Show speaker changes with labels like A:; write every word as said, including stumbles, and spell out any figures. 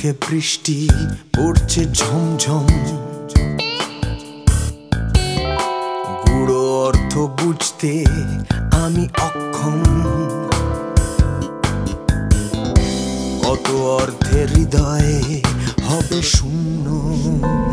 A: চোখে বৃষ্টি পড়ছে ঝমঝম, গুড়ো অর্থ বুঝতে আমি অক্ষম। কত অর্থের হৃদয়ে হবে শূন্য।